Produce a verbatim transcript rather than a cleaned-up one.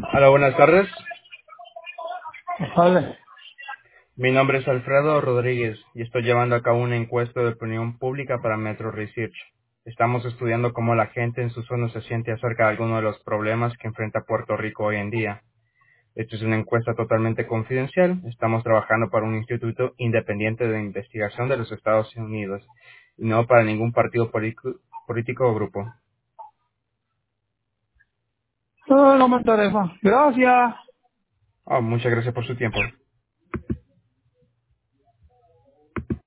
Hola, buenas tardes. Vale. Mi nombre es Alfredo Rodríguez y estoy llevando a cabo una encuesta de opinión pública para Metro Research. Estamos estudiando cómo la gente en su zona se siente acerca de algunos de los problemas que enfrenta Puerto Rico hoy en día. Esta es una encuesta totalmente confidencial. Estamos trabajando para un instituto independiente de investigación de los Estados Unidos y no para ningún partido político político o grupo. No, no me interesa. Gracias. Oh, muchas gracias por su tiempo.